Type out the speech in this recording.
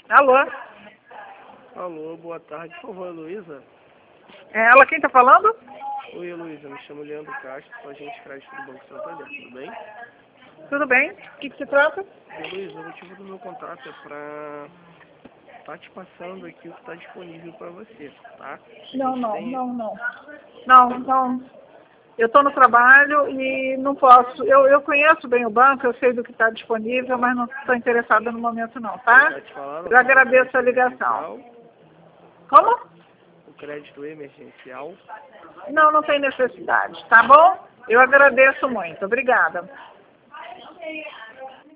Alô? Alô, boa tarde, por favor, Heloísa. É ela quem tá falando? Oi, Heloísa, me chamo Leandro Castro, sou agente de crédito do Banco Santander, tudo bem? Tudo bem? O que se trata? Heloísa, o motivo do meu contato é para estar te passando aqui o que está disponível para você, tá? Não. Eu tô no trabalho e não posso. Eu conheço bem o banco, eu sei do que está disponível, mas não estou interessada no momento não, tá? Já te falaram Eu agradeço a ligação. Como? o crédito emergencial. Não tem necessidade, tá bom? Eu agradeço muito. Obrigada.